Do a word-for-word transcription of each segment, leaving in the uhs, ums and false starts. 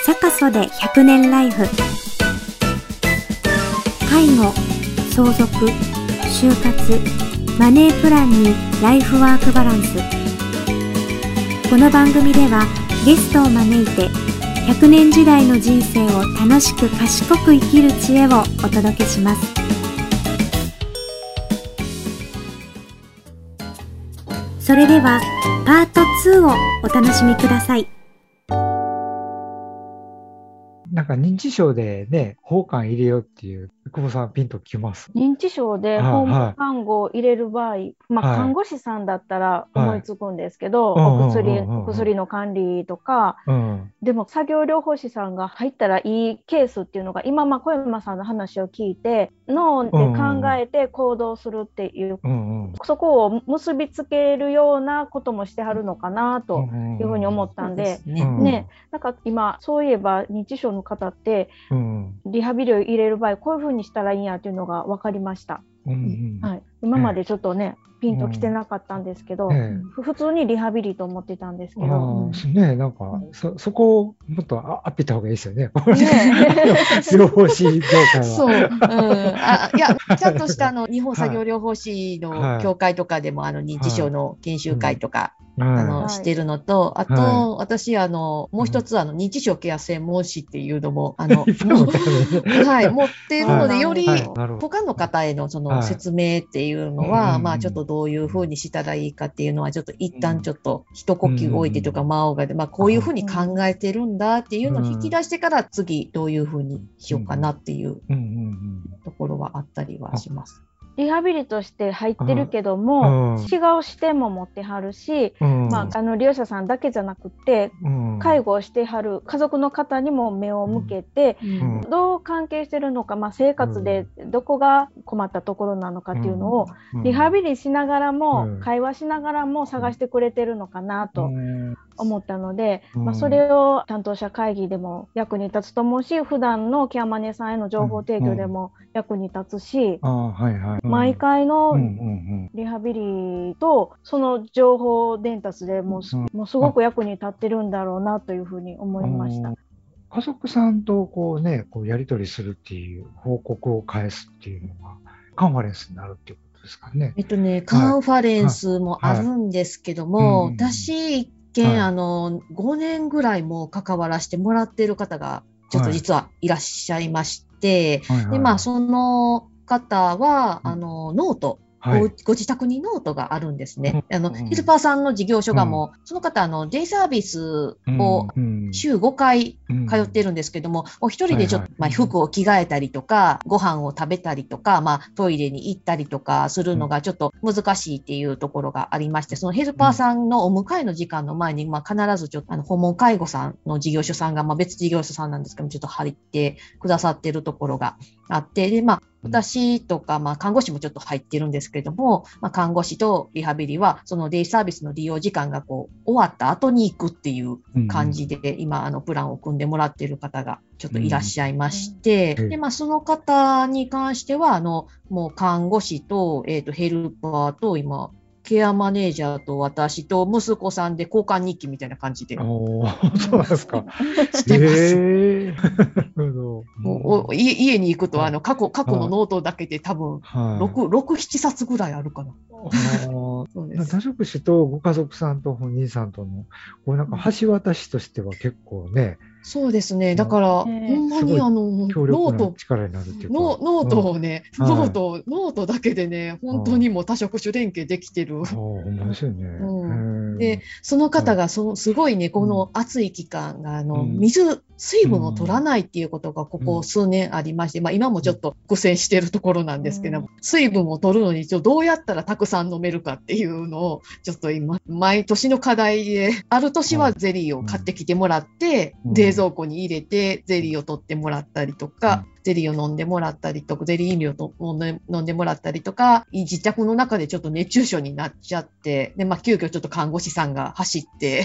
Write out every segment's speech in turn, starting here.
坂曽でひゃくねんライフ。介護、相続、就活、マネープランにライフワークバランス。この番組ではゲストを招いてひゃくねん時代の人生を楽しく賢く生きる知恵をお届けします。それではパートツーをお楽しみください。 なんか認知症でね、訪韓入れようっていう、久保さんピンときます。 認知症で訪問看護を入れる場合、はい、まあ、看護師さんだったら思いつくんですけど、はい、お薬、お薬の管理とか、うん、でも作業療法士さんが入ったらいいケースっていうのが、今、まあ、小山さんの話を聞いて、脳で考えて行動するっていう、うんうん、そこを結びつけるようなこともしてはるのかなというふうに思ったんで、うんうん、ね、ね、なんか今、そういえば認知症の方って、うん、リハビリを入れる場合、こういうふうにしたらいいんやっていうのが分かりました。うんうん、はい、今までちょっとね、えー、ピンときてなかったんですけど、えー、普通にリハビリと思ってたんですけど、 うん、ね、なんか、うん、そ, そこをもっとアップいった方がいいですよね。療法士業界は。 そう、うん、あ、いや、ちゃんとしたあの日本作業療法士の協会とかでも、はい、あの認知症の研修会とか、はい、あの、はい、してるのと、あと、はい、私、あの、もう一つ、あの、認知症ケア専門士っていうのも、あの、はい、持っているので、より、他の方へのその説明っていうのは、はい、まあ、ちょっとどういうふうにしたらいいかっていうのは、ちょっと一旦ちょっと一呼吸置いてとか、間を置いて、まあ、こういうふうに考えてるんだっていうのを引き出してから、次、どういうふうにしようかなっていうところはあったりはします。 リハビリとして入ってるけども、うん、違う視点も持ってはるし、うん、まあ、あの利用者さんだけじゃなくて、うん、介護をしてはる家族の方にも目を向けて、うん、どう関係してるのか、まあ、生活でどこが困ったところなのかっていうのを、リハビリしながらも、会話しながらも探してくれてるのかなと思ったので、まあ、それを担当者会議でも役に立つと思うし、普段のケアマネさんへの情報提供でも役に立つし、毎回のリハビリとその情報伝達でも う,、うん、もうすごく役に立ってるんだろうなというふうに思いました。 家族さんとこう、ね、こうやり取りするっていう報告を返すっていうのがカンファレンスになるっていうことですかね。 えっとね、カンファレンスもあるんですけども、はいはい、私一見、はい、あのごねんぐらいも関わらせてもらっている方がちょっと実はいらっしゃいまして、はいはいはい、でまあその方は、あの、ノート、はい、ご, ご自宅にノートがあるんですね。うん、あの、ヘルパーさんの事業所がもう、うん、その方、あの、デイサービスを週ごかい通ってるんですけども、うん、お一人でちょっと、まあ、服を着替えたりとか、ご飯を食べたりとか、まあ、トイレに行ったりとかするのがちょっと難しいっていうところがありまして、そのヘルパーさんのお迎えの時間の前に、まあ、必ずちょっと、あの、訪問介護さんの事業所さんが、まあ、別事業所さんなんですけども、ちょっと入ってくださってるところがあって、で、まあ、私とか、まあ、看護師もちょっと入ってるんですけれども、まあ、看護師とリハビリは、そのデイサービスの利用時間がこう、終わった後に行くっていう感じで、うん、今、あの、プランを組んでもらっている方がちょっといらっしゃいまして、うん、で、まあ、その方に関しては、あの、もう看護師と、えっと、ヘルパーと、今、ケアマネージャーと私と息子さんで交換日記みたいな感じで。 おー、そうなんですか。 してます。 えー、 もう家に行くと、あの、過去、過去のノートだけで多分、ろく、ろく、ななさつぐらいあるかな。 そうです。多職種とご家族さんと本人さんとの、こうなんか橋渡しとしては結構ね、 そうですね。だから、ほんまにあの、ノート、 力になるっていうかノートをね、うん、ノート、はい、ノートだけでね、本当にもう多職種連携できてる。 ああ、ほんまですよね。 うん、で、その方がその、すごいね、この暑い期間が、あの、水、水分を取らないっていうことがここ数年ありまして、まあ今もちょっと苦戦してるところなんですけども、水分を取るのにどうやったらたくさん飲めるかっていうのを、ちょっと今、毎年の課題で、ある年はゼリーを買ってきてもらって、冷蔵庫に入れてゼリーを取ってもらったりとか、 ゼリーを飲んでもらったりとか、ゼリー飲料と飲んでもらったりとか、自宅の中でちょっと熱中症になっちゃって、で、まあ、急遽ちょっと看護師さんが走って、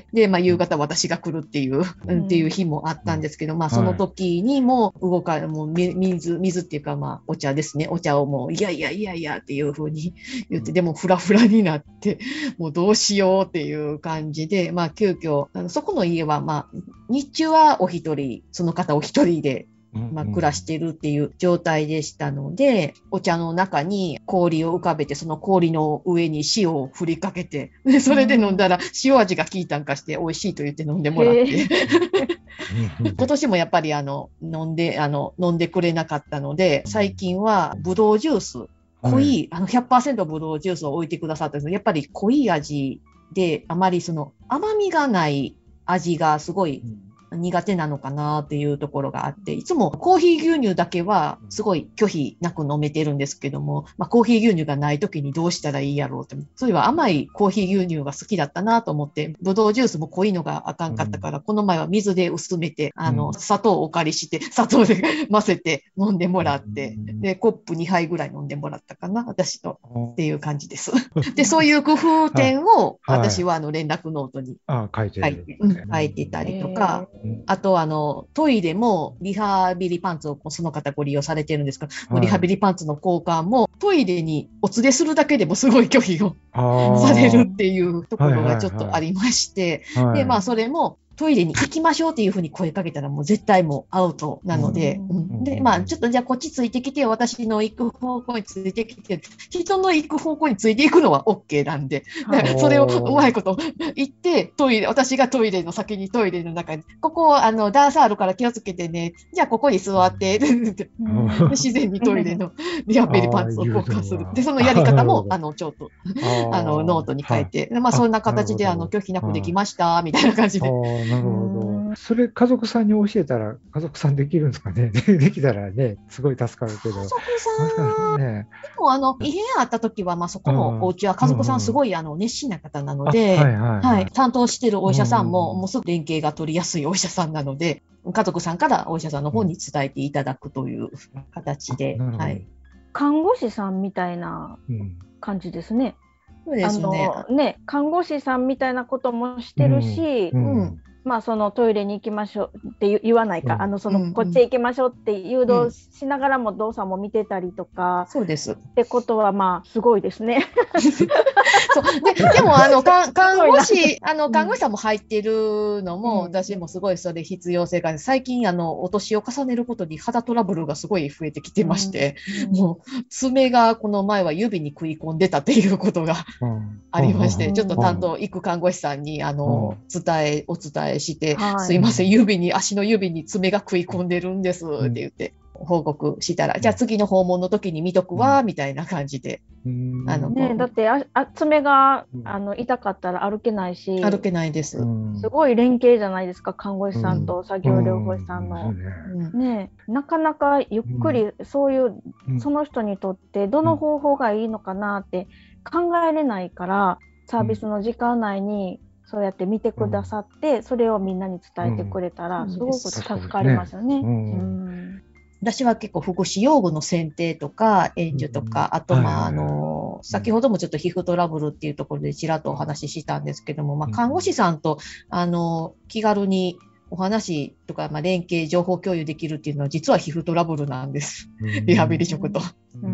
で、まあ、夕方私が来るっていう、うん、っていう日もあったんですけど、まあ、その時にも動か、もう水、水っていうか、まあ、お茶ですね。お茶をもう、いやいやいやいやっていうふうに言って、でもフラフラになって、もうどうしようっていう感じで、まあ、急遽、あのそこの家は、まあ、日中はお一人、その方お一人で、まあ、暮らしてるっていう状態でしたので、お茶の中に氷を浮かべて、その氷の上に塩を振りかけて、でそれで飲んだら塩味が効いたんかして美味しいと言って飲んでもらって、今年もやっぱりあの飲んで、あの飲んでくれなかったので、最近はブドウジュース、濃い、あの ひゃくパーセント ブドウジュースを置いてくださったんですけど、やっぱり濃い味で、あまりその甘みがない味がすごい苦手なのかなっていうところがあって、いつもコーヒー牛乳だけはすごい拒否なく飲めてるんですけども、まあ、コーヒー牛乳がない時にどうしたらいいやろうって、そういえば甘いコーヒー牛乳が好きだったなと思って、ブドウジュースも濃いのがあかんかったから、うん、この前は水で薄めて、あの、砂糖をお借りして、砂糖で混ぜて飲んでもらって、で、コップにはいぐらい飲んでもらったかな、私と、っていう感じです。で、そういう工夫点を、私はあの連絡ノートに書いて、はい、書いてたりとか、あと、あの、トイレもリハビリパンツをその方ご利用されてるんですが、はい、リハビリパンツの交換もトイレにお連れするだけでもすごい拒否をされるっていうところがちょっとありまして、はいはいはい、で、まあ、それも、トイレに行きましょうっていうふうに声かけたらもう絶対もうアウトなので、うん、で、まあちょっとじゃあこっちついてきてよ、私の行く方向についてきて、人の行く方向についていくのは OK なんで、だからそれをうまいこと言って、トイレ、私がトイレの先にトイレの中に、ここあの段差あるから気をつけてね、じゃあここに座って、自然にトイレのリハビリパンツを交換する。で、そのやり方もあのちょっとあのノートに書いて、まあそんな形であの拒否なくできましたみたいな感じで。 なるほど。それ家族さんに教えたら家族さんできるんですかね。できたらね、すごい助かるけど。 家族さん、ね、でもあの異変あった時はまあそこのお家は家族さんすごいあの熱心な方なので、はいはいはい、担当してるお医者さんももうすぐ連携が取りやすいお医者さんなので、家族さんからお医者さんの方に伝えていただくという形で、はい。 看護師さんみたいな感じですね。 そうですね。 あのね、看護師さんみたいなこともしてるし、うんうん、まあそのトイレに行きましょうって言わないか、うん、あのそのこっちへ行きましょうって誘導しながらも動作も見てたりとか、 そうですってことはまあすごいですね。 そうで, でもあの看護師あの看護師さんも入ってるのも、うん、私もすごいそれ必要性が、最近あのお年を重ねることに肌トラブルがすごい増えてきてまして、うん、もう爪がこの前は指に食い込んでたっていうことがありまして、うん、ちょっと担当行く看護師さんにあの、うん、伝えお伝えして、はい、すいません、指に足の指に爪が食い込んでるんですって言って。報告したら、じゃあ次の訪問の時に見とくわ、うん、みたいな感じで、 あのね、だってああ爪があの痛かったら歩けないし、 歩けないです、 すごい連携じゃないですか、看護師さんと作業療法士さんの、うんね、なかなかゆっくりそういう、うん、その人にとってどの方法がいいのかなって考えれないから、サービスの時間内にそうやって見てくださって、うん、それをみんなに伝えてくれたら、うん、すごく助かりますよね。 私は結構福祉用具の選定とか援助とか、あとまああの先ほどもちょっと皮膚トラブルっていうところでちらっとお話ししたんですけども、まあ看護師さんとあの気軽にお話とかまあ連携情報共有できるっていうのは実は皮膚トラブルなんです。リハビリ職と。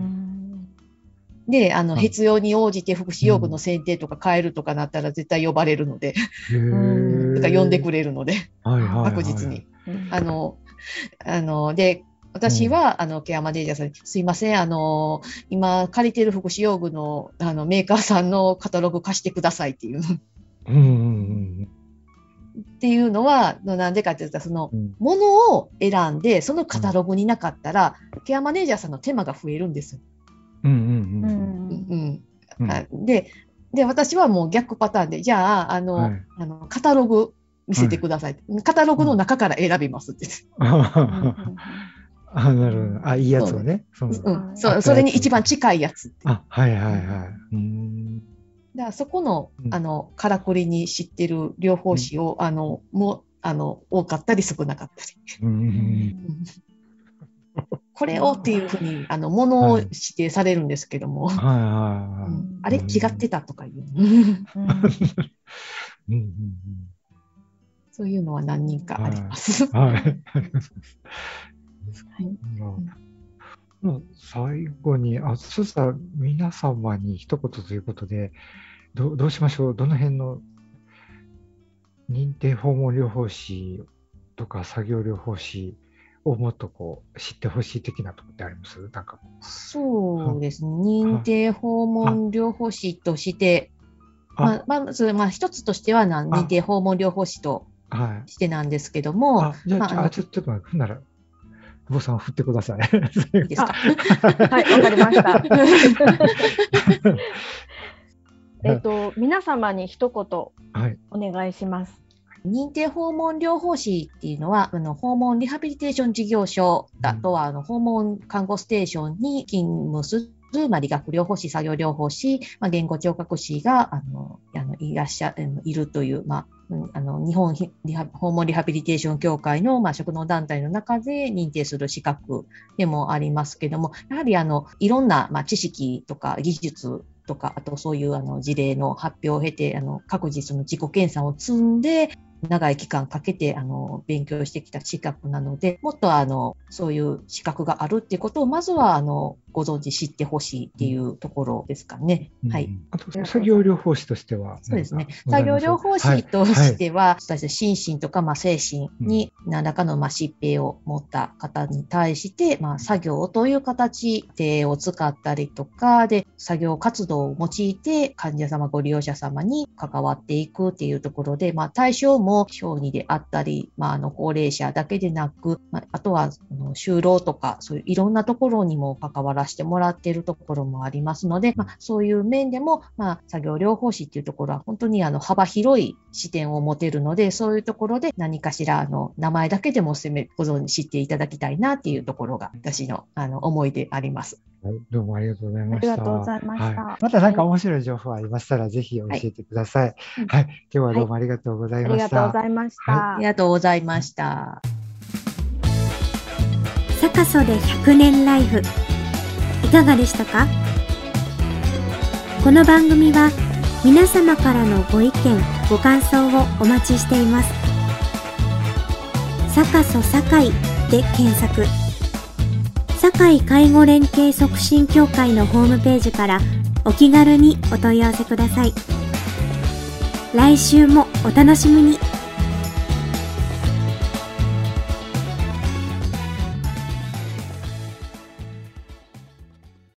で、あの必要に応じて福祉用具の選定とか変えるとかなったら絶対呼ばれるので、とか呼んでくれるので、確実に。あのあので。私は、うん、あのケアマネージャーさんにすいません、あの今借りてる福祉用具のあのメーカーさんのカタログ貸してくださいっていう、うんうんうん、っていうのはなんでかっていうと、その、うん、ものを選んでそのカタログになかったら、うん、ケアマネージャーさんの手間が増えるんです。で、で私はもう逆パターンで、じゃああの、はい、あのカタログ見せてください、はい、カタログの中から選びますって。 あ、なるほど。あ、いいやつをね。 そう、うん、そう、それに一番近いやつ。 あ、はいはいはい。うん。 だからそこの、あの、からくりに知ってる療法士を、うん、あの、も、あの、多かったり少なかったり。うんこれをっていうふうに、あの、ものを指定されるんですけども、はいはいはいうん、あれ違ってたとかいう。そういうのは何人かあります。はい。はい、 最後に、あ、そしたら皆様に一言ということで、ど, どうしましょう、どの辺の認定訪問療法士とか作業療法士をもっとこう知ってほしい的なところってあります？なんかそうですね。認定訪問療法士として、まあ、まず、まあ、一つとしてはな、認定訪問療法士としてなんですけども。 あ、じゃあ、まあ、あちょっと待って、ふんなら、久保さん振ってください。 いいですか？ はい、わかりました。えっと、皆様に一言お願いします。はい、 認定訪問療法士っていうのは、あの訪問リハビリテーション事業所、あとはあの訪問看護ステーションに勤務する、まあ、理学療法士、作業療法士、まあ、言語聴覚士があのあのいらっしゃいるという、まあ、あの日本リハ訪問リハビリテーション協会の、まあ、職能団体の中で認定する資格でもありますけども、やはりあのいろんな、まあ、知識とか技術とか、あとそういうあの事例の発表を経て、あの各自その自己研鑽を積んで、長い期間かけてあの勉強してきた資格なので、もっとあのそういう資格があるっていうことをまずはあのご存知知ってほしいっていうところですかね。 うん、 はい。 あと作業療法士としては、 そうですね。作業療法士としては、はいはい、心身とかまあ精神に何らかのまあ疾病を持った方に対して、まあ作業という形手を使ったりとかで作業活動を用いて患者様ご利用者様に関わっていくっていうところで、まあ対象も小児であったり、まあ、あの高齢者だけでなく、まあ、あとはあの就労とかそういういろんなところにも関わらせてもらっているところもありますので、まあ、そういう面でも、まあ、作業療法士っていうところは本当にあの幅広い視点を持てるので、そういうところで何かしらあの名前だけでもご存知知っていただきたいなっていうところが私の、あの思いであります。 はい、どうもありがとうございました。 ありがとうございました。 はい、また何か面白い情報ありましたら、はい、ぜひ教えてください。はい、はい、今日はどうもありがとうございました。 はい、ありがとうございました。 ありがとうございました。 サカソでひゃくねんライフ、いかがでしたか？この番組は皆様からのご意見、ご感想をお待ちしています。サカソ堺で検索。堺介護連携促進協会のホームページからお気軽にお問い合わせください。来週もお楽しみに。